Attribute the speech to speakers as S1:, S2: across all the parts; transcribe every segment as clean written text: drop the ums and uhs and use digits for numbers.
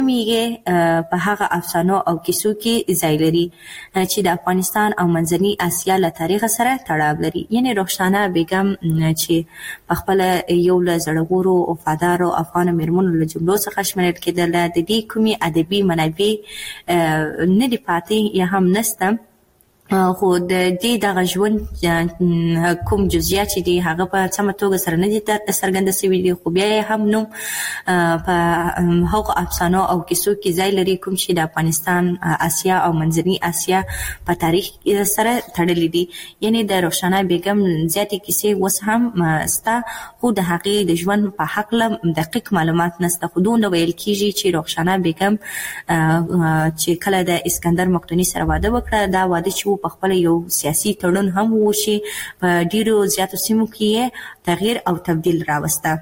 S1: میږي په هغه افسانو او کیسو کې ځای لري چې د افغانستان او منځنۍ اسیا له تاریخ سره تړاو لري. یعنی رخسانه بیگم چې په خپل یو له زړورو او وفادارو افغان میرمنو له جملو څخه شمېرل کېدله، د دې کومې ادبي منابع نه دي پاتې یا هم نشته، خو د دې دغه ژوند کوم جزئیات چې دي هغه په سمه توګه سره نه دي څرګنده شوي دي، خو بیا یې هم نوم په هغو افسانو او کیسو کې ځای لري کوم چې د افغانستان، اسیا او منځنۍ اسیا په تاریخ سره تړلي دي. یعنی د رخسانه بیگم زیاتې کیسې اوس هم سته، خو د هغې د ژوند په هکله دقیق معلومات نشته. خو دومره ویل کېږي چې رخسانه بیگم چې کله د اسکندر مقدوني سره واده وکړه، دا واده چې په خپل یو سیاسي تړون هم و چې په ډیرو زیاتو سیمو کې تغییر او تبدیل راوسته.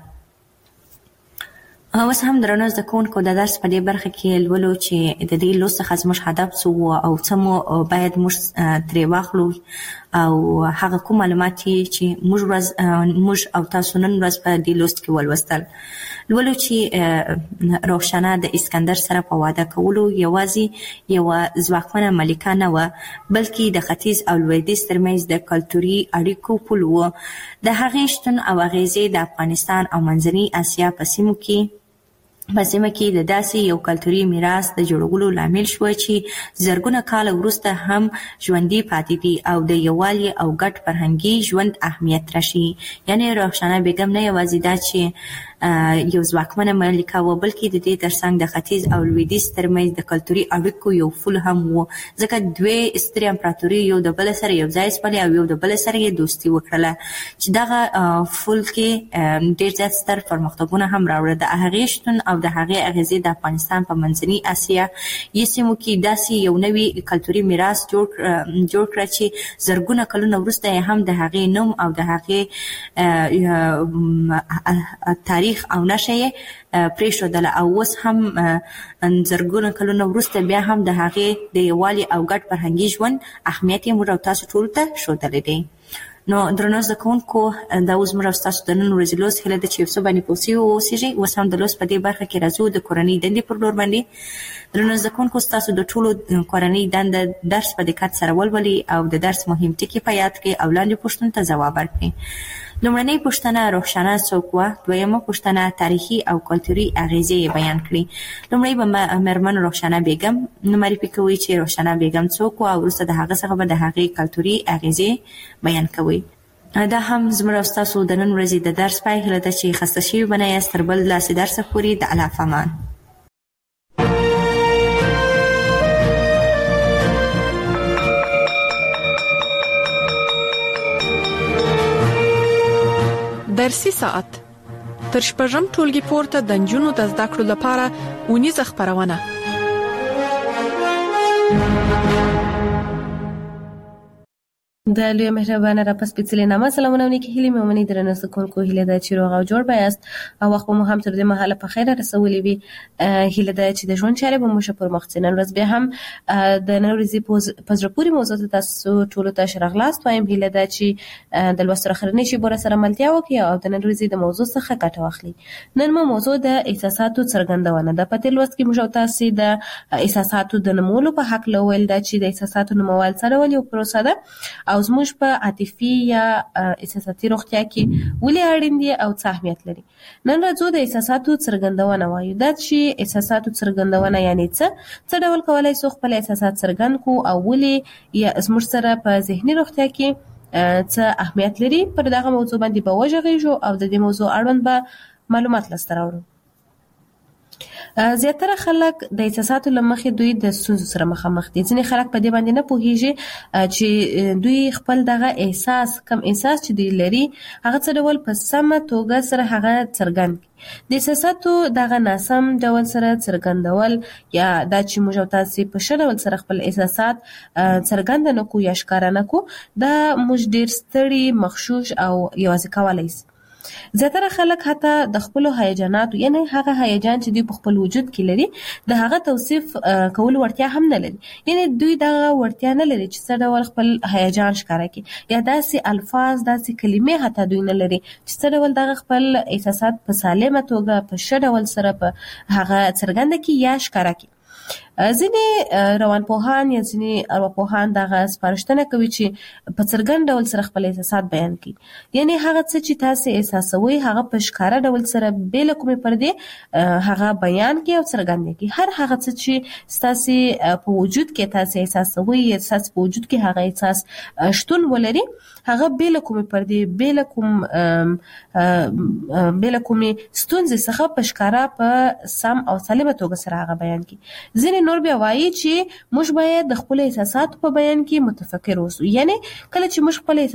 S1: اوس هم درنو زده کوونکو د درس په دې برخه کې لولو چې د دې لوست څخه زموږ هدف څه او څه مو باید موږ ترې واخلو او هغه کوم معلومات چې موږ او تاسو نن ورځ په دې لوست کې ولوستل. لولو چې رخسانه د اسکندر سره په واده کولو یوازې یوه ځواکمنه ملکه نه وه، بلکې د ختیځ او لویدیځ ترمنځ د کلتوري اړیکو پل و. د هغې شتون او اغیزې د افغانستان او منځنۍ اسیا په سیمه کې د داسې یو کلتوري میراث د جوړولو لامل شو چې زرګونه کاله وروسته هم ژوندي پاتې دي او د یووالي او ګډ فرهنګي ژوند اهمیت راشي. یعنی رخسانه بیگم نه یوازې دا چې یو ځواکمنه ملکه و، بلکې د دې ترڅنګ د ختیځ او لویدیځ ترمنځ د کلتوري اړیکو یو پل هم و، ځکه دوی سترې امپراتوري یو د بل سره یو ځای شولې او یو د بل سره یې دوستي وکړله چې دغه پل کې ډېر زیات ستر پرمختګونه هم راوړل. د هغې شتون او د هغې اغیزې د افغانستان په منځنۍ اسیا یې سیمو کې داسې یو نوی کلتوري میراث جوړ کړه چې زرګونه کلونه وروسته یې هم د هغې نوم او د هغې تاریخ او نشه یې پرېښودله، او اوس هم زرګونه کلونه وروسته بیا هم د هغې د یووالي او ګډ فرهنګي ژوند اهمیت یې موږ او تاسو ټولو ته ښودلی دی. نو درنو زده کوونکو، دا اوس موږ او ستاسو د نن ورځې لوست هیله ده چې یو څه باندې پوه سوي واوسېږئ. اوس هم د لوست په دې برخه کې راځو د کورنۍ دندې پر لور باندې. درنو زده کوونکو، ستاسو د ټولو کورنۍ دنده درس په دقت سره ولولئ او د درس مهم ټکي په یاد کړئ او لاندې پوښتنو ته ځواب ورکړئ. لومړنۍ پوښتنه رخسانه څوک وه؟ دویمه پوښتنه تاریخي او کلتوري اغیزې یې بیان کړي. لومړی به میرمن رخسانه بیگم معرفي کوئ چې رخسانه بیگم څوک وه او وروسته د هغه څخه به د هغې کلتوري اغیزې بیان کوئ. دا هم زموږ او ستاسو د نن ورځې د درس پای هیله ده چې خسته شوي به نه یاست. تر بل داسې درسه پورې د الله په امان.
S2: درسي ساعت تر شپږم ټولګي پورته د نجونو د زده کړو لپاره اونیزه خپرونه.
S3: د لوی مهربانه را پس پیڅلې نامه سلامونه نیکی هیلې مې ومني. درنو زده کوونکو، هیله ده چې روغ او جوړ به یاست او وخت مو هم تر دې مهاله په خیر رسولې وي. هیله ده چې د ژوند چارې به مو ښه پر مخ ځي. نن ورځ بیا هم د نن ورځې په زړه پورې موضوع ته تاسو ټولو ته ښه راغلاست وایم. هیله ده چې د لوست اخرنۍ شیبو سره ملتیا وکړئ او د نن ورځې د موضوع څخه ګټه واخلئ. نن مو موضوع د احساساتو څرګندونه ده. په تېر لوست کې موږ تاسو د احساساتو د نمولو په حق لول ده چې د احساساتو نمول څه ډول یو پروسه ده او زموږ په عاطفي یا احساساتي روغتیا کې ولې اړین دي او څه اهمیت لري. نن راځو د احساساتو څرګندونه وایو. دا چې احساساتو څرګندونه یعنی څه ډول کولای شو خپل احساسات څرګند کو او ولې یا زموږ سره په ذهني روغتیا کې څه اهمیت لري. پر دغه موضوع باندې به وژغېږو او د دې موضوع اړوند به معلومات لاسته راوړو. زیاتره خلک د احساساتو له مخې دوی د ستونزو سره مخامخ دي. ځینې خلک په دې باندې نه پوهیږي چې دوی خپل دغه احساس کم احساس چې دوی لري هغه څه ډول په سمه توګه سره هغه څرګند کړي. د احساساتو دغه ناسم ډول سره څرګندول یا دا چې موږ تاسو په ښه ډول سره خپل احساسات څرګند نه کو یا ښکاره نه کو، دا موږ ډیر ستړي، مغشوش او یوازې کولای شي. زیاتره خلک حتی د خپل هیجانات یعنی هغه هیجان چې دوی په خپل وجود کې لري د هغه توصیف کول ورتیا هم نه لري، یعنی دوی دا ورتیا نه لري چې څه ډول خپل هیجان ښکاره کړي یا داسې الفاظ داسې کلمې حتی دوی نه لري چې څه ډول دغه خپل احساسات په سالمه توګه په ښه ډول سره په هغه څرګنده کړي یا ښکاره کړي. ځینې روانپوهان یا ځینې ارواپوهان دغه سپارښتنه کوي چې په څرګند ډول سره خپل احساسات بیان کړي، یعنی هغه څه چې تاسو احساسوي هغه په ښکاره ډول سره بې له کومې پردې هغه بیان کړي او څرګند کړي. هر هغه څه چې تاسو په وجود کې تاسو احساسوي یا تاسو په وجود کې هغه احساس شتون ولري هغه بې له کومې پردې بې له کومې ستونزې څخه په ښکاره په سم او سالمه توګه سره هغه بیان کړي. ځینې نور بیا وایي چې موږ باید د خپل احساساتو په بیان کې متفکر اوسو، یعنی کله چې موږ خپل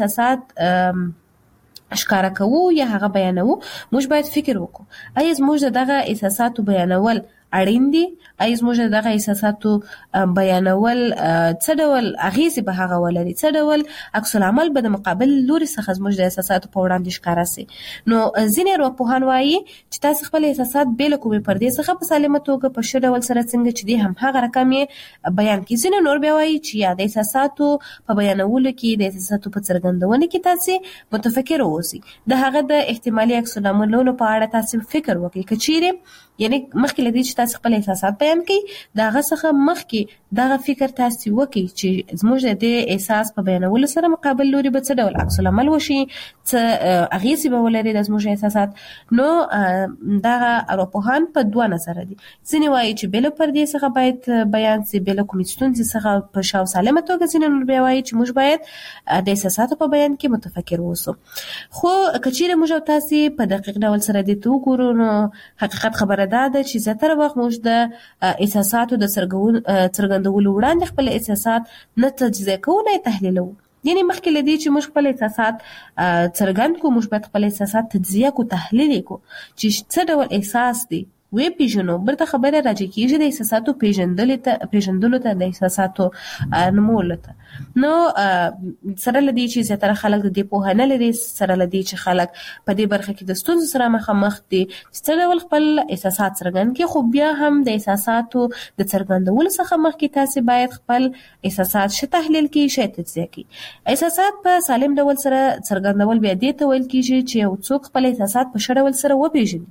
S3: احساسات ښکاره کوو یا هغه بیانوو موږ باید فکر وکړو آیا زموږ دغه احساساتو بیانول اړین دي، آیا زموږ دغه احساساتو بیانول څه ډول اغیزې به هغه ولري، څه ډول عکس العمل به د مقابل لوري څخه زموږ د احساساتو په وړاندې ښکاره سي. نو ځینې ارواپوهان وایي چې تاسو خپل احساسات بې له کومې پردې څخه په سالمه توګه په ښه ډول سره څنګه چې دي هم هغه رقم یې بیان کړي. ځینې نور بیا وایي چې یا د احساساتو په بیانولو کې د احساساتو په څرګندونه کې تاسو متفکر اوسئ، د هغه د احتمالي عکس العملونو په اړه تاسو فکر وکړئ، که چیرې یعنی مخکې لدی چې تاسو خپل احساسات بیان کړئ دا هغه څخه مخکې دغه فکر تاسو وکړئ چې زموږ د احساس په بیانولو سره مقابل لوري به څه ډول عکس العمل وشي، څه اغیزې به ولري د زموږ احساسات. نو دغه ارواپوهان په دوه نظر دي، ځینې وایي چې بې له پردې څخه باید بیان سي بې له کومې ستونزې څخه په ښه او سالمه توګه، ځینې نور بیا وایي چې موږ باید د احساساتو په بیان کې متفکر اوسو. خو که چیرې موږ او تاسو په دقیق ډول سره دې ته وګورو نو حقیقت خبره دا ده چې زیاتره وخت موږ د احساساتو د څرګندولو وړاندې خپل احساسات نه تجزیه کوو نه یې تحلیلوو، یعنی مخکې له دې چې موږ خپل احساسات څرګند کړو موږ باید خپل احساسات تجزیه کړو، تحلیل یې کړو چې څه ډول احساس دی وی پیژنو. برته خبره راځي کېږي د احساساتو پیژندلو ته د احساساتو نومولو ته. نو سره لدی چې زیاتره خلک د دې پوهه نه لري، سره لدی چې خلک په دې برخه کې د ستونزو سره مخامخ دي چې ډول خپل احساسات څرګند کړي، خو بیا هم د احساساتو د څرګندولو څخه مخکې تاسو باید خپل احساسات ښه تحلیل کړئ، ښه تجزیه کړئ. احساسات په سالم ډول سره څرګندول بیا دې ته ویل کېږي چې یو څوک خپل احساسات په ښه ډول سره وپیژني،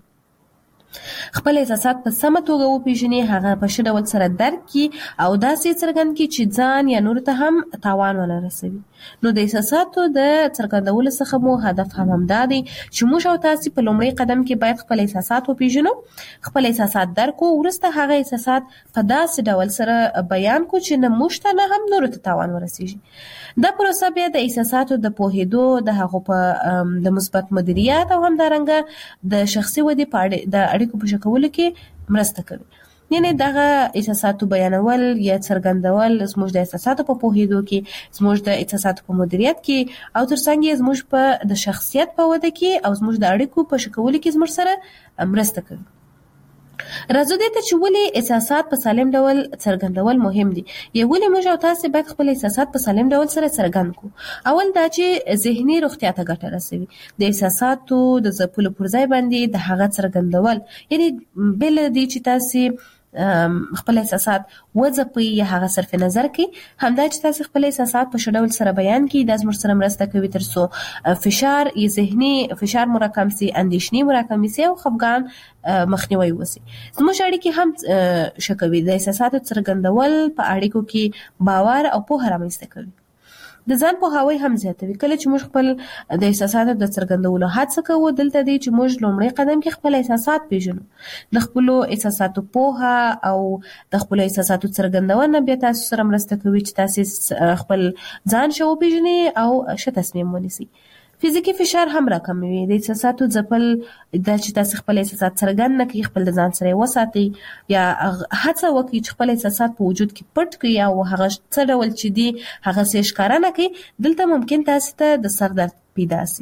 S3: خپل احساسات په سمه توګه وپیژني، هغه په ښه ډول سره درک کړي او داسې څرګند کړي چې ځان یا نورو ته هم تاوان ونه رسوي. نو د احساساتو د څرګندولو څخه مو هدف هم همدا دی چې موږ او تاسو په لومړي قدم کې باید خپل احساسات وپیژنو، خپل احساسات درک کړو، وروسته هغه احساسات په داسې ډول سره بیان کړو چې نه موږ ته نه هم نورو ته تاوان ورسیږي. دا پروسه بیا د احساساتو د پوهېدو، د هغو په د مثبت مدیریت او همدارنګه د شخصي ودې په د اړیکو په ښه کولو کې مرسته کوي. یعنی دغه احساساتو بیانول یا څرګندول زموږ د احساساتو په پوهېدو کې، زموږ د احساساتو په مدیریت کې او ترڅنګ یې زموږ په د شخصیت په وده کې او زموږ د اړیکو په ښه کولو کې زموږ سره مرسته کوي. راځو دې ته چې ولې احساسات په سالم ډول څرګندول مهم دي، یا ولې موږ او تاسو باید خپل احساسات په سالم ډول سره څرګند کړو. اول دا چې ذهني روغتیا ته ګټه رسوي، د احساساتو د ځپلو پر ځای باندې د هغه څرګندول، یعنی بل دې چې تاسو خپل احساسات وځپي یا هغه صرف نظر کړي، همدا چې تاسو خپل احساسات په ښه ډول سره بیان کړئ دا زموږ سره مرسته کوي ترڅو فشار یا ذهني فشار مراکم سي، اندېښنې مراکم سي او خفګان مخنیوي وسی. زموږ اړیکې هم ښه کوي، د احساساتو څرګندول په اړیکو کې باور او پوهه رامنځته کوي. د ځان پوهاوی هم زیاتوي. کله چې موږ خپل د احساساتو د څرګندولو هڅه کوو، دلته دی چې موږ لومړی قدم کې خپل احساسات پیژنو، د خپل احساساتو پوهه او د خپل احساساتو څرګندونه بیا تاسو سره مرسته کوي چې تاسو خپل ځان شو پیژنئ او ښه تصمیم ونیسئ. فزیکی فشار هم راکموي، د احساساتو ځپل دا چې تاسو خپل احساسات څرګند نه کړئ، خپل ځان سره وساتئ یا هڅه وکړئ چې خپل احساسات په وجود کې پټ کړئ او هغه څه ډول چې دي هغه څه ښکاره نه کړئ. دلته ممکن تاسو ته د سر درد پیدا شي.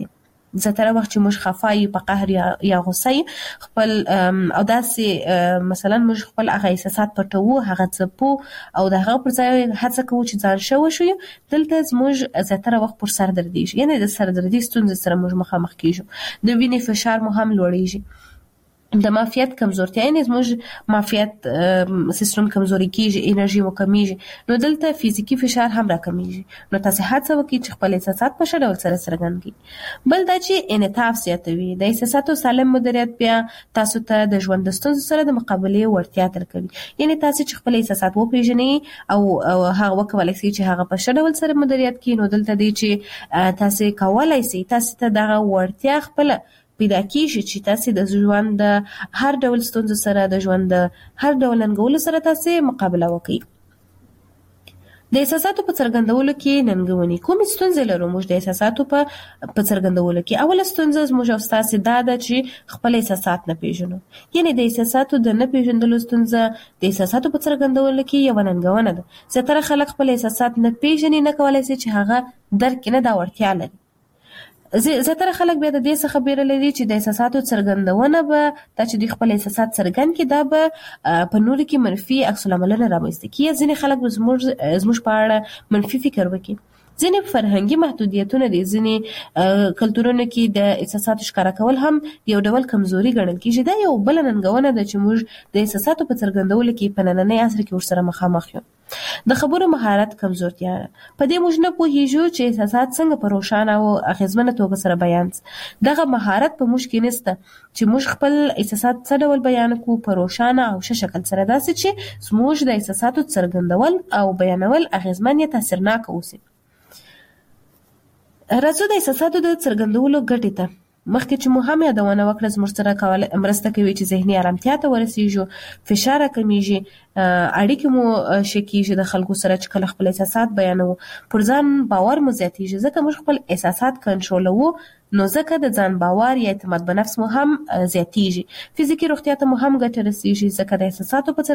S3: زتره وخت چې موږ خفای په قهر یا غوسه خپل او داسې مثلا موږ خپل هغه احساسات پټو هغه څپو او د هغه پر ځای هڅه کوو چې ځان شو شو دلته موږ زتره وخت پر سر دردي یعنی د سر دردي ستونزې سره موږ مخامخ کیږو د وینې فشار مو هم لوړیږي د معافیت کمزورتیا یعنی زموږ معافیت سیستم کمزوري کیږي انرژي مو کمیږي نو دلته فزیکی فشار هم راکمیږي نو تاسو هڅه وکړئ چې خپل احساسات په ښه ډول سره څرګند کړئ بل دا چې انعطاف زیاتوي د احساساتو سالم مدیریت بیا تاسو ته د ژوند د ستونزو سره د مقابلې وړتیا درکوي یعنی تاسو چې خپل احساسات وپیژنئ او هغه وکولای شئ چې هغه په ښه ډول سره مدیریت کړئ نو دلته دی چې تاسو کولای شئ تاسو ته دغه وړتیا خپل پیدا کیږي چې تاسو د ژوند د هر ډول ستونزو سره د ژوند د هر ډول ننګولو سره تاسو مقابله وکړئ د احساساتو په څرګندولو کې ننګونی کوم ستونزې لرو موږ د احساساتو په څرګندولو کې اوله ستونزه موږ او تاسو دا ده چې خپل احساسات نه پیژنو یعنی د احساساتو د نه پیژندلو ستونزه د احساساتو په څرګندولو کې یو ننګونه ده زتره خلک خپل احساسات نه پیژني نه کولای شي چې هغه درک نه دا وړتیا لري زتره خلک بیا د دې څخه بیره لري چې د احساساتو څرګندونه به دا چې د خپل احساسات څرګند کړي دا به په نور کې منفي عکس العملونه رامنځته کوي ځینې خلک زموږ په اړه منفي فکر وکړي ځینې فرهنګي محدودیتونه دي ځینې کلتورونو کې د احساساتو ښکارا کول هم یو ډول کمزوري ګڼل کېږي دا یو بل ننګونه ده چې موږ د احساساتو په څرګندولو کې په نننۍ عصر کې ورسره مخامخ یو د خبرو مهارت کمزورتیا په دې موږ نه پوهیږو چې احساسات څنګه په روښانه او اغیزمنه توګه سره بیان دغه مهارت په موږ کې نشته چې موږ خپل احساسات څه ډول بیان کوو په روښانه او ښه شکل سره داسې چې موږ د احساساتو څرګندول او بیانول اغیزمن یا تاثیرناک اوسي راځو د احساساتو د څرګندولو ګټې ته مخکې چې مو هم یادونه وکړه زموږ سره مرسته کوي چې ذهني آرامتیا ته ورسیږو فشار کمیږي اړیکې مو ښه کیږي د خلکو سره چې کله خپل احساسات بیانوو پر ځان باور مو زیاتیږي ځکه موږ خپل احساسات کنټرولوو نو ځکه د ځان باور یا اعتماد په نفس مو هم زیاتیږي فزیکی روغتیا ته مو هم ګټه رسیږي ځکه د احساساتو په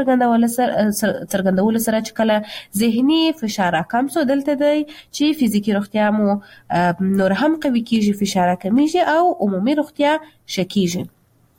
S3: څرګندولو سره چې کله ذهني فشار کم سو دلته دی چې فزیکی روغتیا مو نور هم قوي کیږي فشار کمیږي او عمومي روغتیا ښه کیږي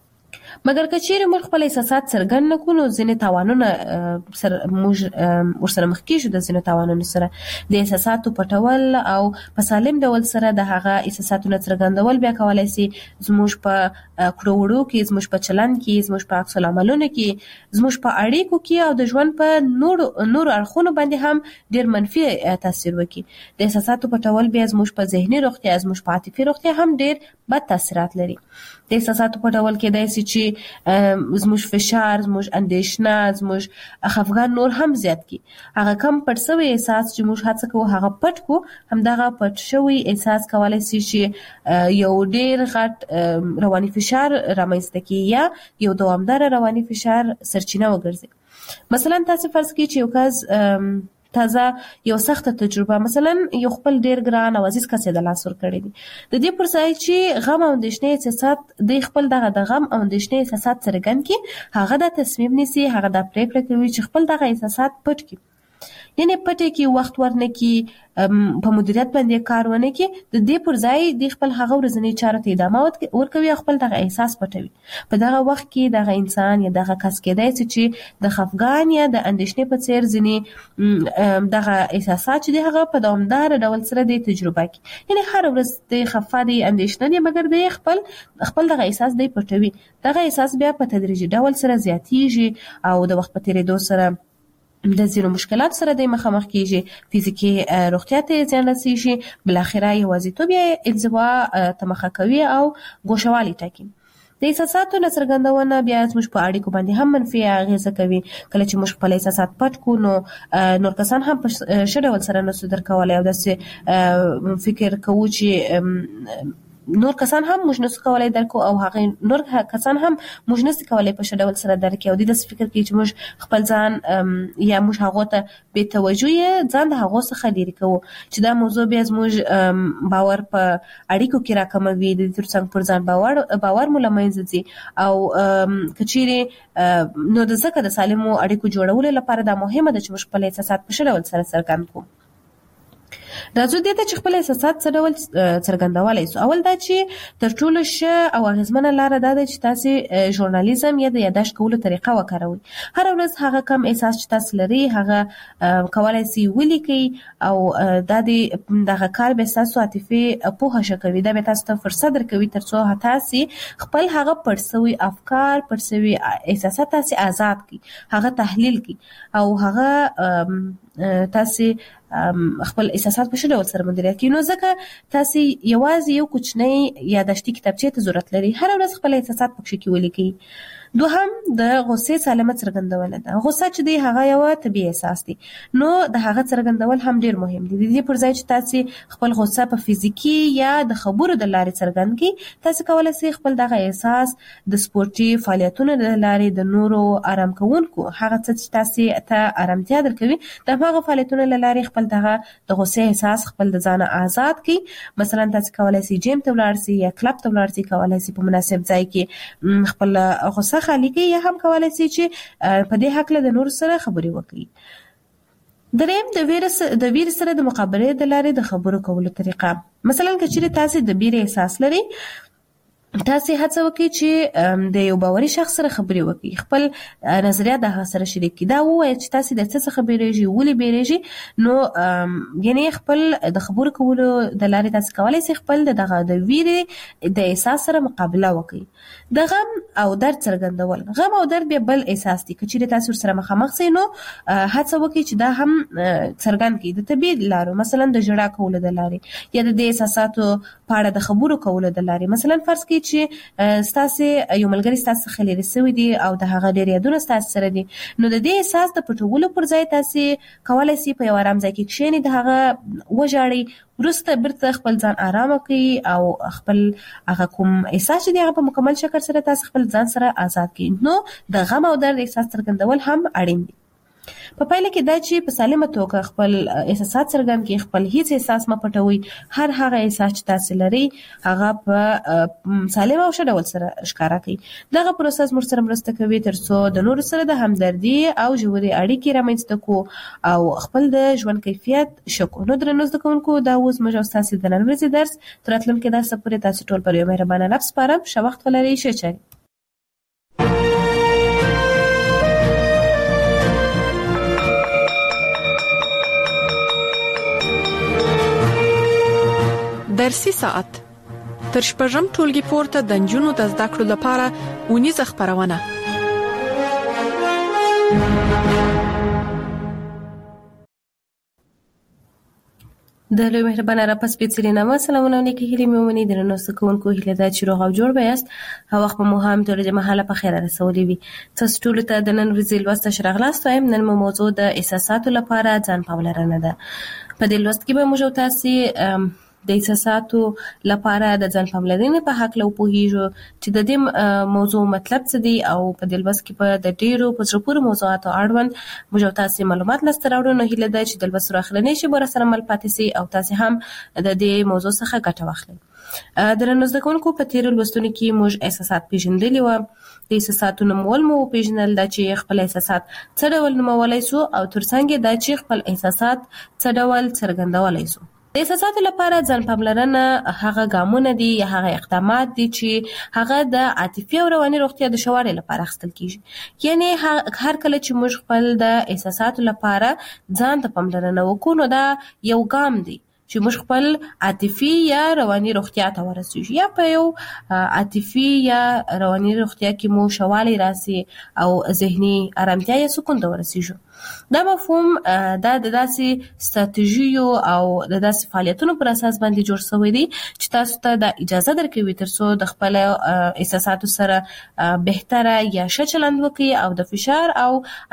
S3: مګر که چیرې موږ خپل احساسات څرګند نه کړو نو ځینې تاوانونه سره موږ ورسره مخ کیږو د ځینې تاوانونو سره د احساساتو پټول او په سالم ډول سره د هغه احساساتو څرګندول بیا کولای شي زموږ په کړو وړو کې زموږ په چلند کې زموږ په عکس العملونو کې زموږ په اړیکو کې او د ژوند په نور اړخونو باندې هم ډیر منفي تاثیر وکړي د احساساتو پټول بیا زموږ په ذهني روغتیا زموږ په عاطفي روغتیا هم ډیر بد تاثیرات لري د احساساتو پټول کې داسې چې زموږ فشار زموږ اندېښنه زموږ خفګان نور هم زیات کی هغه کم پټ شوی احساس چې موږ هڅه کوو هغه پټ کو همدغه پټ شوی احساس کولای شي چې یو ډیر غټ رواني فشار رامنځته کړي یا یو دوامدار رواني فشار سرچینه وګرځي مثلا تاسو فرض کړئ چې یو کس تازه یو سخت تجربه مثلا یو خپل ډیر ګران او عزیز کس د لاس ور کړی دي د دې پر ځای چې غم او اندېښنې احساسات د خپل د غم او اندېښنې احساسات څرګند کړي هغه د تصمیم نیسي هغه د پریکړه کوي چې خپل دغه احساسات پټ کړي یعنی پټه کې وخت ورنه کې په مدیریت باندې کار ونه کې د دې پر ځای د خپل هغه ورځنی چارو ته ادامه ورکوي خپل دغه احساس پټوي په دغه وخت کې دغه انسان یا دغه کس کېدای چې د خفګان یا د اندېښنې په څیر ځنی دغه احساسات چې هغه په دوامدار ډول سره د تجربه کوي یعنی هر ورځ د خفه دي اندېښنه دي مګر د خپل دغه احساس دی پټوي دغه احساس بیا په تدریجي ډول سره زیاتیږي او د وخت په تیریدو سره د ځینو مشکلات سره د مخامخ کیږي فزیکی روغتیا ته زیان رسیږي بل اخره یوازیتوب یا انزوا تمخه کوي او ګوښوالي ټاکي د احساساتو څرګندونه بیا زموږ په اړیکو باندې هم منفي اغیزه کوي کله چې موږ خپل احساسات پټ کو نو نور کسان هم په ښه ډول سره نسو درکولای او داسې فکر کوو چې نور کسان هم موږ نسو کولای درکو او هغه نور کسان هم موږ نسو کولای په ښه ډول سره درکو او د فکر کې چې موږ خپل ځان یا موږ هغه ته به توجه ځان د هغه څخه لري کوو چې دا موضوع بیا موږ باور په اړیکو کې راکموي د ترڅنګ پر ځان باور مو لمنځه ځي او کچيري نو د ځکه د سالمو اړیکو جوړولو لپاره دا مهمه ده چې موږ خپل احساسات په ښه ډول سره څرګند کړو راځو دې ته چې خپل احساسات څه ډول څرګندولای شو. اول دا چې تر ټولو ښه او اغیزمنه لاره دا ده چې تاسو ژورنالیزم یا د یادښت کولو طریقه وکاروئ. هر ورځ هغه کم احساس چې تاسو لري هغه کولای شئ ولیکئ او دا دغه کار به تاسو عاطفي پوهه شکوي. دا به تاسو ته فرصت درکوي ترڅو تاسو خپل هغه پړسوي افکار پړسوي احساسات تاسو آزاد کړئ، هغه تحلیل کړئ او هغه تاسو خپل احساسات په ښه ډول سره مدیریت کړئ. نو ځکه تاسو یوازې یو کوچنی یادښتي کتابچې ته ضرورت لري. هر ورځ خپل احساسات پکې کې ولیکئ. دوهم د غصې سالمه څرګندونه ده. غصه چې دی هغه یو طبیعي احساس دی، نو د هغه څرګندول هم ډیر مهم دي. د دې پر ځای چې تاسو خپل غصه په فزیکی یا د خبرو د لارې څرګند کړئ، تاسو کولای شئ خپل دغه احساس د سپورتي فعالیتونو د لارې د نورو آرام کوونکو هغه څه چې تاسو ته آرامتیا درکوي د هغه فعالیتونو د لارې خپل دغه د غصې احساس خپل د ځان آزاد کړئ. مثلا تاسو کولای شئ جیم ته ولاړ شئ یا کلب ته ولاړ شئ، کولای شئ په مناسب ځای کې خپل غصه خالی کړئ یا هم کولای شئ چې په دې حق له د نور سره خبرې وکړئ. دریم د ویر سره د مقابله د لارې د خبرو کولو طریقه. مثلا که چیرې تاسو د ویر احساس لري، تاسو هڅه وکړئ چې د یو باوري شخص سره خبرې وکړئ، خپل نظریات د هغه سره شریک کړئ. دا ووایئ چې تاسو د څه څخه بیریږئ، ولې بیریږئ. نو یعنی خپل د خبرو کولو د لارې تاسو کولای شئ خپل دغه د ویرې د احساس سره مقابله وکړئ. د غم او درد څرګندول. غم او درد به بل احساس دي. که چیرې تاسو سره مخامخ شئ نو هڅه وکړئ چې دا هم څرګند کړئ د طبیعي لارو، مثلا د ژړا کولو د لارې یا د احساساتو په اړه د خبرو کولو د لارې. مثلا فرض کړئ چې تاسو یو ملګری تاسو خلیری سوی دی او د هغه ډیر یادونه تاسو سره دي، نو د دې احساس د پټولو پر ځای تاسو کولای شئ په یو آرام ځای کې کښینئ، د هغه وژاړئ، وروسته بیرته خپل ځان آرام کړئ او خپل هغه کوم احساس چې دی هغه په مکمل شکل سره تاسو خپل ځان سره آزاد کړئ. نو د غم او درد احساس څرګندول هم اړین دي. په پایله کې دا چې په سالمه توګه خپل احساسات څرګند کړئ، خپل هیڅ احساس مه پټوئ. هر هغه احساس چې تاسو لري هغه په سالم او ښه ډول سره ښکاره کړئ. دغه پروسس موږ سره مرسته کوي ترڅو د نورو سره د همدردي او ژورې اړیکې رامنځته کړو او خپل د ژوند کیفیت ښه کړو. نو درنو زده کوونکو، دا اوس موږ او ستاسو د نن ورځې درس تر راتلونکي درسه پورې تاسو ټول پر یو مهربانه رب سپارم. ښه وخت ولرئ. ښه چارې.
S2: درسي ساعت تر شپږم ټولګي پورته د نجونو د زده کړو لپاره ونیزه خبرونه.
S3: د لوی مهربانه را پس پیڅلې نامه سلامونه نیکی هیلې مې ومني. درنو زده کوونکو، هیله ده چې روغ او جوړ به یاست او وخت مو هم تر دې مهاله په خیر رسولي وي. تاسو ټول ته د نن ورځې لوست شراغلاست وایم. نن مو موضوع د احساساتو لپاره ځان پاملرنه ده. په دې لوست کې به موږ تاسو د احساساتو لپاره د ځان پاملرنې په حق له پوهیږو چې د دې موضوع مطلب څه دی او په دې لوست کې په د ډیرو په زړه پورې موضوعاتو اړوند موږ تاسو معلومات لاسته راوړو. نو هیله ده چې د لوست اخرنۍ شی بر سره مل پاتې سي او تاسو هم د دې موضوع څخه ګټه واخلئ. درنو زده کوونکو، په تیر لوستونو کې موږ احساسات پیژندلي و. د احساساتو نومول مو پیژنل دا چې خپل احساسات څه ډول نومولای سو او ترڅنګ دا چې خپل احساسات څه ډول څرګندولای سو. د احساساتو لپاره ځان پاملرنه هغه ګامونه دي یا هغه اقدامات دي چې هغه د عاطفي او رواني روغتیا د ښه والي لپاره اخیستل کیږي. یعنی هر کله چې موږ خپل د احساساتو لپاره ځان ته پاملرنه وکړو نو دا یو ګام دی چې موږ خپل عاطفي یا رواني روغتیا ته ورسیږو، یا په یو عاطفي یا رواني روغتیا کې مو ښه والی راسي او ذهني آرامتیا یا سکون ته ورسیږو. دا مفهوم دا د داسې ستراتیژیو او د داسې فعالیتونو پر اساس باندې جوړ شوی دی چې تاسو ته د اجازه درکوي ترڅو د خپل احساساتو سره بهتره یا ښه چلند وکړي او د فشار او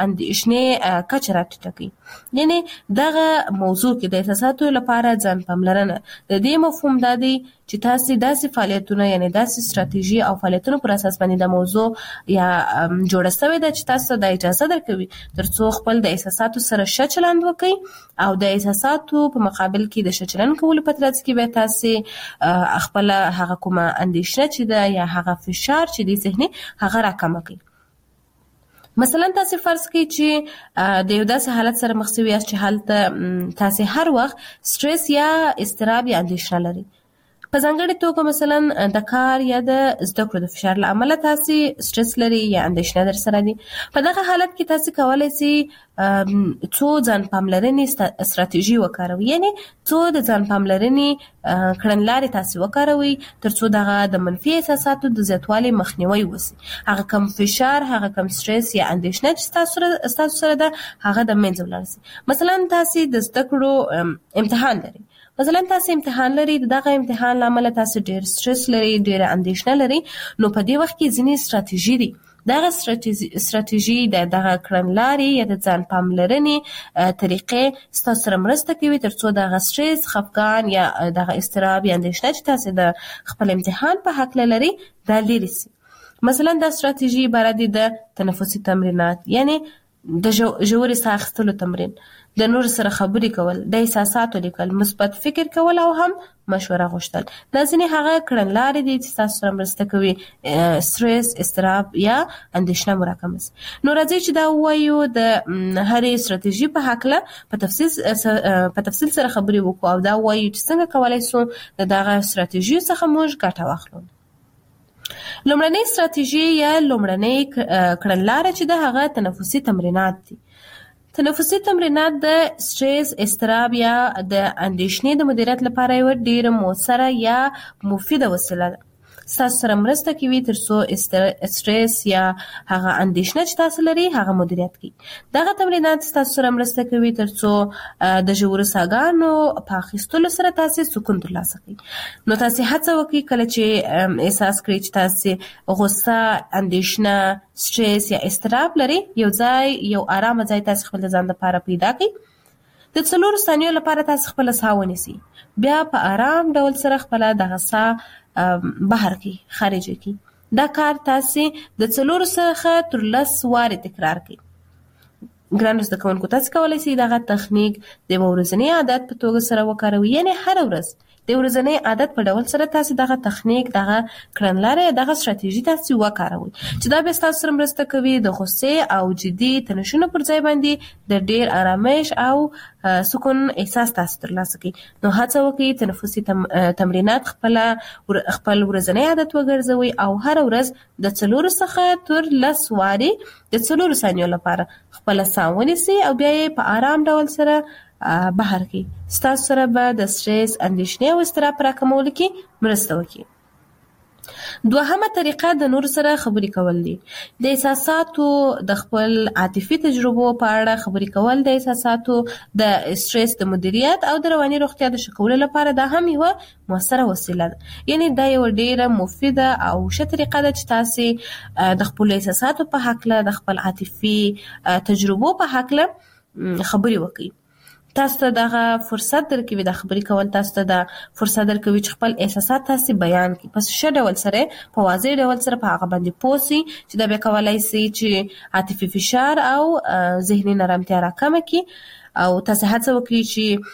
S3: اندېښنې کچه راټیټه کړي. یعنی دغه موضوع کې د احساساتو لپاره ځان پاملرنه د دې مفهوم دا دی چې تاسو داسې فعالیتونه یعنی داسې ستراتیژي او فعالیتونو پر اساس باندې د موضوع یا جوړه شوی ده چې تاسو د اجازه درکوي ترڅو خپل د احساساتو سره ښه چلند وکړئ او د احساساتو په مقابل کې د ښه چلند کولو په ترڅ کې به تاسو خپل هغه کومه اندېښنه چې ده یا هغه فشار چې دی ذهني هغه راکمه کړئ. مثلا تاسو فرض کړئ چې د یو داسې حالت سره مخ شوي یاست چې هلته تاسو هر وخت سټرس یا اضطراب یا اندېښنه لري. په ځانګړې توګه مثلا د کار یا د زده کړو د فشار له امله تاسو سټرس لري یا اندېښنه در سره دي. په دغه حالت کې تاسو کولای شئ څو ځان پاملرنې استراتیژي وکاروئ، یعنی څو د ځان پاملرنې کړنلارې تاسو وکاروئ ترڅو دغه د منفي احساساتو د زیاتوالي مخنیوي وشي. هغه کم فشار، هغه کم سټرس یا اندېښنه چې تاسو سره ده هغه د منځه ولاړ شي. مثلا تاسو د زده کړو امتحان لري، مثلا تاسو امتحان لري، دغه امتحان لامل تاسو ډیر سټرس لري، ډیر اندېښنه لري، نو په دې وخت کې ځینې استراتیژي دي. دغه استراتیژي دغه کړنلارې یا د ځان پاملرنې طریقې ستاسو سره مرسته کوي ترڅو دغه سټرس، خفګان یا دغه اضطراب یا اندېښنه چې تاسو د خپل امتحان په حق لري دا لري سي. مثلا دا استراتیژي عبارت دي د تنفسي تمرینات، یعنی د ژورې ساه اخیستلو تمرین، د نور سره خبرې کول، د احساساتو لیکل، مثبت فکر کول او هم مشوره غوښتل. دا ځینې هغه کړنلارې دي چې تاسو سره مرسته کوي سټرس، اضطراب یا اندېښنه مراکمه شي. نو راځئ چې دا ووایو د هرې استراتیژي په هکله په تفصیل سره خبرې وکړو او دا ووایو چې څنګه کولی شو د دغه استراتیژیو څخه موږ ګټه واخلو. لومړنۍ استراتیژي یا لومړنۍ کړنلاره چې ده هغه تنفسي تمرینات دي. تنفسي تمرینات د سټرس، اضطراب یا د اندېښنې د مدیریت لپاره یو ډېره مؤثره یا مفیده وسیله ده. ستاسو سره مرسته کوي ترڅو سټرس یا هغه اندېښنه چې تاسو لري هغه مدیریت کړئ. دغه تمرینات ستاسو سره مرسته کوي ترڅو د ژورو ساګانو په اخیستلو سره تاسو سکون ترلاسه کړئ. نو تاسو هڅه وکړئ کله چې احساس کړئ چې تاسو غوسه، اندېښنه، سټرس یا اضطراب لري، یو آرامه ځای تاسو خپل ځان لپاره پیدا کړئ. د 4 ثانیو لپاره تاسو خپل ساه ونیسئ، بیا په آرام ډول سره خپل دغه ساه بهر کی خارج کی. دا کار تاسو د 4 څخه تر 10 واره تکرار کړئ. ګرانو زده کوونکو، تاسو کولی شئ دغه تخنیک د ورځني عادت په توګه سره وکاروئ، یعنی هر ورځ د ورځني عادت په ډول سره تاسو دغه تخنیک، دغه کړنلارې، دغه استراتیژي تاسو وکاروئ چې دا به تاسو سره مرسته کوي د غوسې او جدي تنشونو پر ځای باندې د ډیر آرامش او سکون احساس تاسو ترلاسه کړئ. نو هڅه وکړئ تنفسي تمرینات خپل ورځنی عادت وګرځوئ او هر ورځ د 4 څخه تر 10 وارې د 4 ثانیو لپاره خپل ساه ونیسئ او بیا یې په آرام ډول سره بهر کی. ستاسو سره به د سټرس، اندېښنې او اضطراب راکمولو کې مرسته وکړي. دوهمه طریقه د نور سره خبرې کول دي. د احساساتو د خپل عاطفي تجربو په اړه خبرې کول د احساساتو د سټرس د مدیریت او د رواني روغتیا د ښه کولو لپاره دا هم یوه مؤثره وسیله ده. یعنی دا یو ډیره مفیده او ښه طریقه ده چې تاسو د خپل احساساتو په هکله، د خپل عاطفي تجربو په هکله خبرې وکړئ. تاسو ته دغه فرصت درکوي، د خبرې کول تاسو ته د فرصت درکوي چې خپل احساسات تاسو بیان کړئ په ښه ډول سره، په واضح ډول سره په هغه باندې پوه شئ چې دا به کولای شي چې عاطفي فشار او ذهني نرمتیا راکمه کړي او تاسو هڅه وکړئ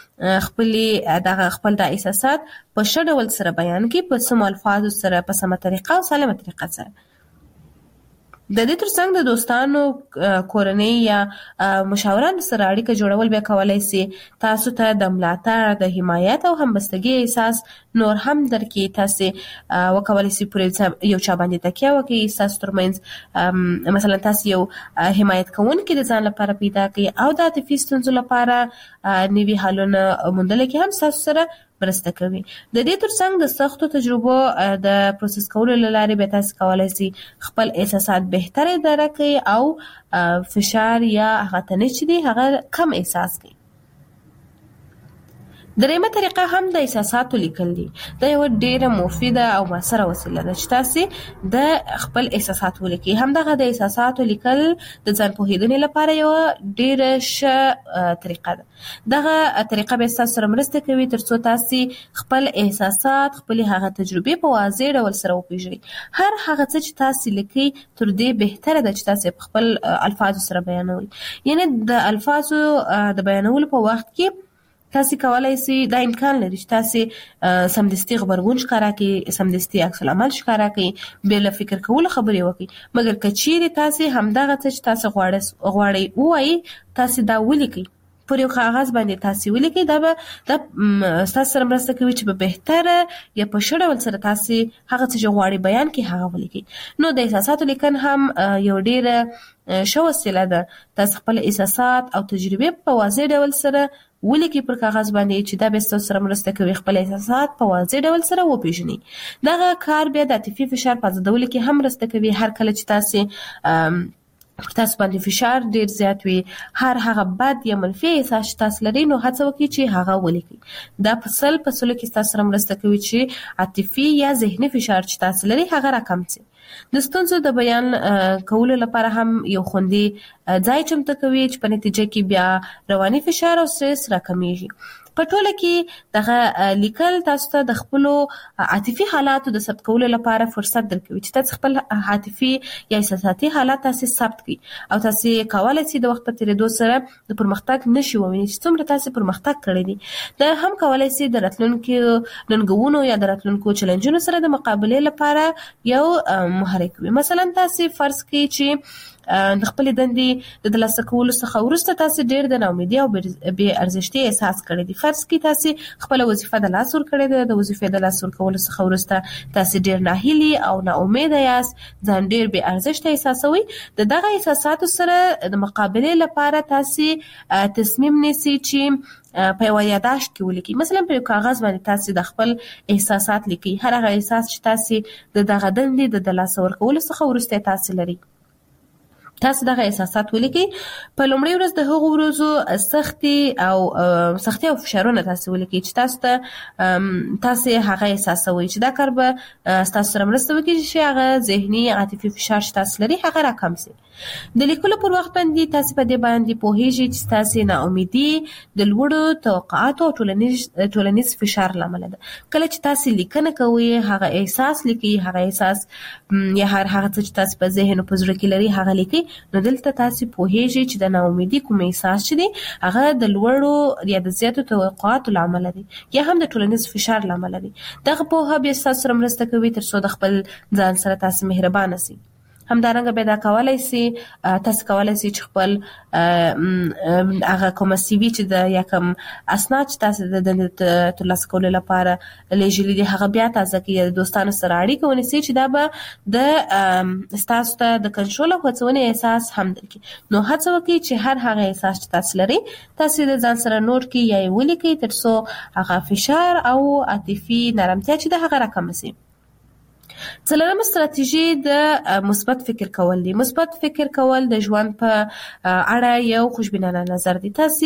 S3: چې خپل د احساسات په ښه ډول سره بیان کړئ، په سمو الفاظو سره، په سمه طریقه او سالمه طریقه سره. د دې ترڅنګ د دوستانو، کورنۍ یا مشاورانو سره اړیکه جوړول بیا کولای شي تاسو ته د ملاتړ، د حمایت او همبستګۍ احساس نور هم درکړي. تاسو وکولای شئ پر یو چا باندې تکیه وکړئ، تاسو ترمنځ مثلا تاسو یو حمایت کوونکی د ځان لپاره پیدا کړئ او د عاطفي ستونزو لپاره نوي حلونه موندل کې هم تاسو سره مرسته کوي. د دې ترڅنګ د سختو تجربو د پروسس کولو له لارې به تاسو کولای شئ خپل احساسات بهتر اداره کړئ او فشار یا هغه تنش چې دی هغه کم احساس کړئ. درېیمه طریقه هم د احساساتو لیکل دي. دا یو ډیره مفیده او مؤثره وسیله ده چې تاسو د خپل احساسات ولیکئ. همدغه د احساساتو لیکل د ځان پوهېدنې لپاره یو ډیره ښه طریقه ده. دغه طریقه به تاسو سره مرسته کوي ترڅو تاسو خپل احساسات، خپل هغه تجربې په واضح ډول سره وپېژنئ. هر هغه څه چې تاسو لیکئ تر دې بهتره ده چې تاسو په خپل الفاظو سره بیانوئ. یعنی د الفاظو د بیانولو په وخت کې تاسو کولای شئ دا امکان لري چې تاسو سمدستي خبرګون ښکارا کړئ، سمدستي عکس العمل ښکارا کړئ، بل فکر کول خبرې وکړئ. مګر کچېرې تاسو همدغه څه چې تاسو غواړئ وایي تاسو دا ولیکئ پر یو کاغذ باندې، تاسو ولیکئ. دا تاسو سره مرسته کوي چې په بهتره یا په ښه ډول سره تاسو هغه څه چې غواړئ بیان کړئ هغه ولیکئ. نو د احساساتو لیکن هم یو ډېره ښه وسیله ده. تاسو خپل احساسات او تجربې په واضح ډول سره ولیکئ پر کاغذ باندې چې دا به تاسو سره مرسته کوي خپل احساسات په واضح ډول سره وپیژنئ. دغه کار بیا د عاطفي فشار په ازادولو کې هم مرسته کوي. هر کله چې تاسو باندې فشار ډیر زیات وي، هر هغه بد یا منفي احساس تاسو لري، نو هڅه وکړئ چې هغه ولیکئ. دا په سلو کې تاسو سره مرسته کوي چې عاطفي یا ذهني فشار چې تاسو لري هغه راکم شي. د ستونزو د بیان کولو لپاره هم یو خوندي ځای چمتو کوي چې په نتیجه کې بیا رواني فشار او سټرس راکمیږي. په ټوله کې دغه لیکل تاسو ته د خپل عاطفي حالاتو د ثبت کولو لپاره فرصت درکوي چې تاسو خپل عاطفي یا احساساتي حالات تاسو ثبت کړئ او تاسو کولای شئ د وخت په تیریدو سره د پرمختګ نشي ووینئ چې څومره تاسو پرمختګ کړی دی. دا هم کولای شئ د راتلونکو ننګونو یا د راتلونکو چیلنجونو سره د مقابله لپاره یو محرک وي. مثلا تاسو فرض کړئ چې د خپل دندې د ترلاسه کولو څخه وروسته تاسو ډېر د ناامیدۍ او بې ارزښتۍ احساس کړی دی. فرض کړئ تاسو خپل وظیفه د لاس ور کړې ده، د وظیفې د لاس ور کولو څخه وروسته تاسو ډېر ناهیلي او ناامیده یاست، ځان ډېر بې ارزښته احساسوئ. د دغه احساساتو سره د مقابله لپاره تاسو تصمیم نیسئ چې په یو یاداشت کې ولیکئ. مثلا په کاغذ باندې تاسو د خپل احساسات لیکئ، هر هغه احساس چې تاسو د دغه دندې د ترلاسه کولو څخه وروسته تاسو لري. تاسو دغه احساسات ولیکئ. په لومړۍ ورځ د هغو ورځو سختي او فشارونه تاسو ولیکئ چې تاسو هغه احساسوئ چې دا کار به تاسو سره مرسته وکړي چې هغه ذهني عاطفي فشار چې تاسو لري هغه راکم شي. د لیکلو پر وخت باندې تاسو په دې باندې پوهیږئ چې تاسو ناامیدي د لوړو توقعاتو او ټولنیز فشار لامل ده. کله چې تاسو لیکنه کوئ هغه احساس لیکئ، هغه احساس یا هغه څه چې تاسو په ذهن او په زړه کې لري هغه لیکئ. نو دلته تاسو پوهیږئ چې د ناامیدي کوم احساس چې دی هغه د لوړو یا د زیاتو توقعاتو لامل دی یا هم د ټولنیز فشار لامل دی. دغه پوهه به تاسو سره مرسته کوي ترڅو د خپل ځان سره تاسو مهربانه شئ. همدارنګه به دا کولای شي تاسو کولای شئ چې خپل هغه کوم سی وی چې د یا کوم اسناد چې تاسو د ترلاسه کولو لپاره لیږلي دي هغه بیا تازه کړئ، د دوستانو سره اړیکه ونیسئ چې دا به د تاسو ته د کنټرول او هڅونې احساس هم درکړي. نو هڅه وکړئ چې هر هغه احساس چې تاسو لري تاسو د ځان سره نوٹ کړئ یا یې ولیکئ ترڅو هغه فشار او عاطفي نرمتیا چې د هغه راکم شي. څلورمه ستراتیژي د مثبت فکر کول دي. مثبت فکر کول د ژوند په اړه یو خوشبینانه نظر دی. تاسو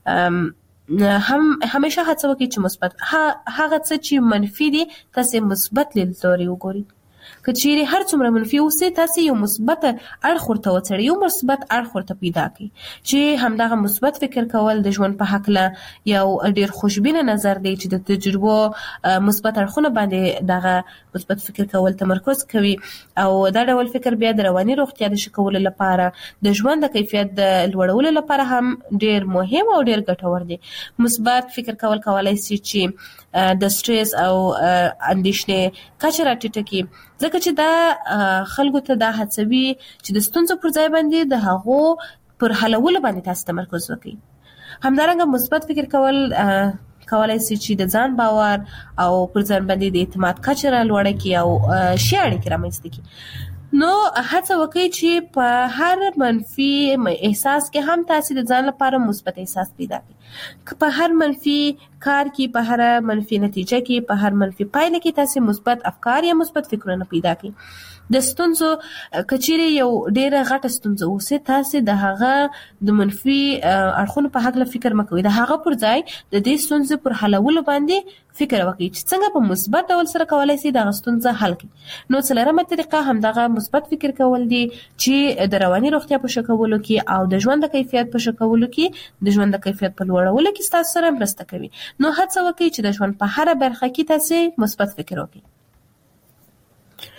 S3: همیشه هڅه وکړئ چې مثبت هغه څه چې منفي دي تاسو مثبت لیدلوري وګورئ. که چیرې هر څومره منفي اوسئ تاسو یو مثبت اړخ ورته وڅېړئ، یو مثبت اړخ ورته پیدا کړئ چې همدغه مثبت فکر کول د ژوند په هکله یو ډېر خوشبینه نظر دی چې د تجربو مثبت اړخونه باندې دغه مثبت فکر کول تمرکز کوي او دا ډول فکر بیا د رواني روغتیا د ښه کولو لپاره د ژوند د کیفیت د لوړولو لپاره هم ډېر مهم او ډېر ګټور دی. مثبت فکر کولای شي چې د سټرس او اندېښنې کچه راټیټه کړي، ځکه چې دا خلکو ته دا هڅوي چې د ستونزو پر ځای باندې د هغو پر حلولو باندې تاسو تمرکز وکړئ. همدارنګه مثبت فکر کولای شي چې د ځان باور او پر ځان باندې د اعتماد کچه لوړه کړي او ښې اړیکې رامنځته کړي. نو هڅه وکړئ چې په هر منفي احساس کې هم تاسو د ځان لپاره مثبت احساس پیدا کړئ. که په هر منفي کار کې، په هر منفي نتیجه کې، په هر منفي پایله کې تاسو مثبت افکار یا مثبت فکرونه پیدا کړئ. د ستونزو کچېرې یو ډېره غټه ستونزه اوسي تاسو د هغه د منفي اړخونو په هکله فکر مه کوئ، د هغه پر ځای د دې ستونزې پر حلولو باندې فکر وکړئ چې څنګه په مثبت ډول سره کولای شئ دغه ستونزه حل کړئ. نو څلورمه طریقه همدغه مثبت فکر کول دي چې د رواني روغتیا په ښه کولو کې او د ژوند د کیفیت په ښه کولو کې د ژوند د کیفیت په لوړولو کې ستاسو سره مرسته کوي. نو هڅه وکړئ چې د ژوند په هره برخه کې تاسو مثبت فکر وکړئ.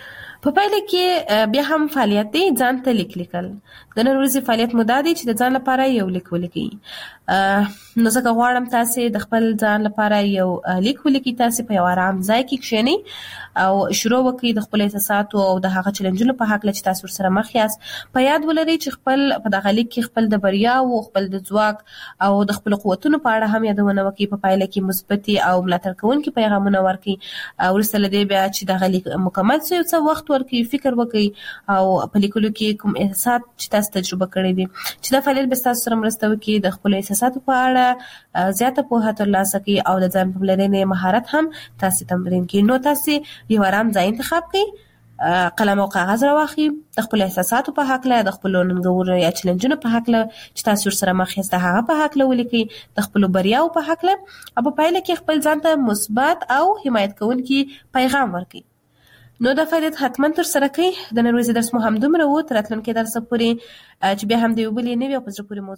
S3: په پایله کې بیا هم فعالیت دی ځان ته لیکل د نن ورځې فعالیت مو دا دی چې د ځان لپاره یو لیک ولیکئ. نو ځکه غواړم تاسو د خپل ځان لپاره یو لیک ولیکئ. تاسو په یو آرام ځای کې کښینئ او شروع وکړئ د خپل احساساتو او د هغه چیلنجونو په حق چې تاسو سره مخ یاست. په یاد ولرئ چې خپل په دغه لیک کې خپل د بریا او خپل د ځواک او د خپل قوتونو په اړه هم یادونه وکړئ. په پایله کې مثبت او ملاتړ کوونکي پیغامونه ورکړئ. وروسته له دې بیا چې دغه لیک مکمل شي څه وخت ورکړئ، فکر وکړئ او په لیکلو کې کوم احساسات چې تاسو تجربه کړی دي چې دا فعالیت به تاسو سره مرسته وکړي د خپل احساساتو په اړه زیاته پوهه ترلاسه کړئ او د ځان پاملرنې مهارت هم تاسو تمرین کړئ. نو تاسو یو آرام ځای انتخاب کړئ، قلم او کاغذ راواخلئ، د خپل احساساتو په حق له، د خپل ننګونو یا چیلنجونو په حق له چې تاسو سره مخ یاست هغه په حق له ولیکئ، د خپل بریاو په حق له او په پایله کې خپل ځان ته مثبت او حمایت کوونکی پیغام ورکړئ. نو دا فعالیت حتما تر سره کړئ. د نن ورځې درس مو همدومره و. تر راتلونکي درس پورې چې بیا هم د یو بلې نوې او په زړه پورې موضوع